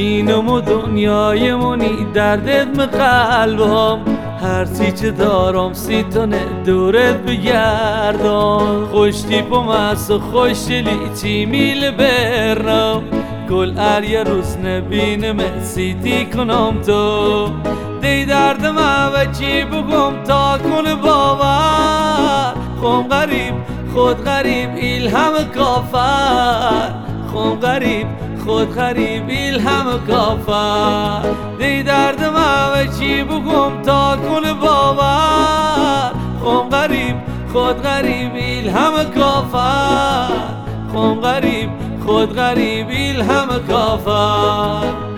اینم و دنیای منی دردت قلبم، هرچی چه دارم سیتونه دورت بگردم. خوش تیپم از و خوش دلی چی میل برنم، گل یه روز نبینم سیتی کنم تو. دی دردم و چی بگم تا کن باور، خم غریب خود غریب ایلهم کافر، خم غریب خود غریب ایلهم کافر. دی دردم و چی بگم تا کن باور، خم غریب خود غریب ایلهم کافر، خم غریب خود غریب ایلهم کافر.